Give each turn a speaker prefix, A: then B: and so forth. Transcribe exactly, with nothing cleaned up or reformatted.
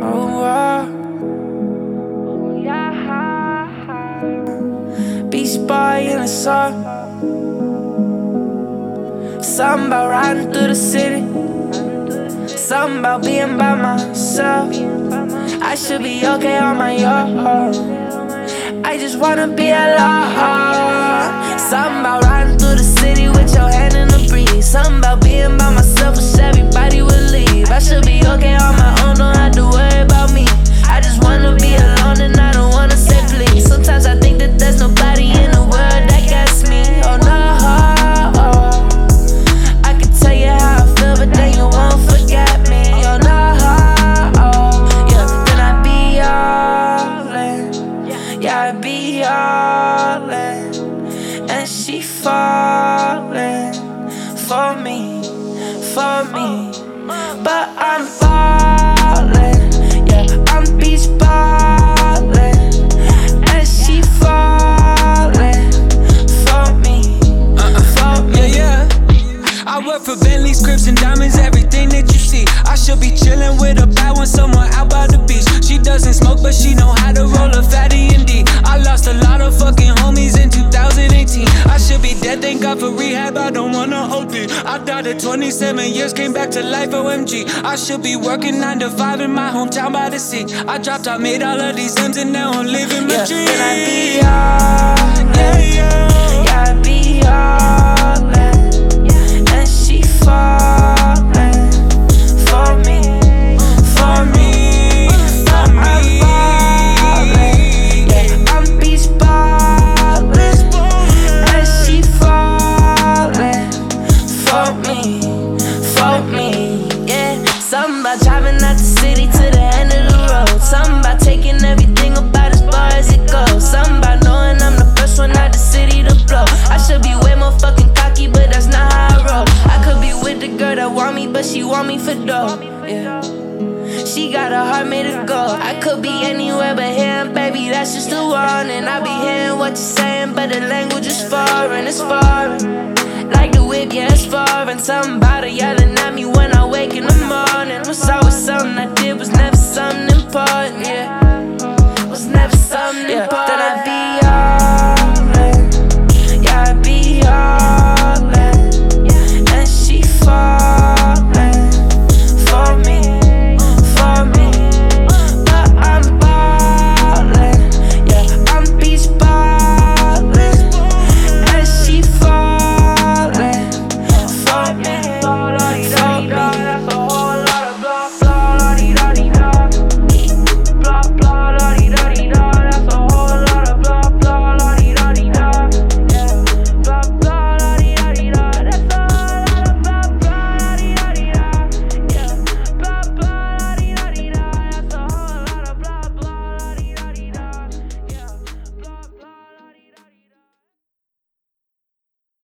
A: Oh, uh. Beach boy in the sun. Something about riding through the city. Something about being by myself. I should be okay on my own. I just wanna be alone. Something about riding through the city with your hand in the breeze. Something about being by myself, wish everybody would leave. I should be okay on my own, don't have to worry about me. I just wanna be alone and I don't wanna say please. Sometimes I think that there's nobody in the world that gets me. Oh no, I can tell you how I feel, but then you won't forget me. Oh no, yeah, then I be all in. Yeah, I be all in. And she falling for me, for me. But I'm falling, yeah, I'm beach ballin'. And she falling for me, for me.
B: Yeah, yeah. I work for Bentley's, Crips, and diamonds, everything that you see. I should be chillin' with a bad one somewhere out by the beach. She doesn't smoke, but she know how to roll a fatty indeed. I lost a lot of fucking homies in two thousand eighteen. I should be dead, thank God for rehab, I don't wanna O D. I died at twenty-seven years, came back to life, O M G. I should be working nine to five in my hometown by the sea. I dropped, I made all of these M's and now I'm living my
A: Yeah,
B: dream.
A: then I be all in.
B: Yeah, yeah.
A: Yeah, I be all in. And she falling for me, for me.
B: For me.
A: I'm falling, yeah, I'm beach ballin'. And she falling for me, for me, yeah. Something about driving out the city to the end of the road. Something about taking everything about as far as it goes. Something about knowing I'm the first one out the city to blow. I should be way more fucking cocky, but that's not how I roll. I could be with the girl that want me, but she want me for dough, yeah. She got a heart made of gold. I could be anywhere but here, baby, that's just the one. And I be hearing what you're saying, but the language is foreign, it's foreign. Like the whip, yeah, it's foreign. Something about her yelling at me when I wake in the morning.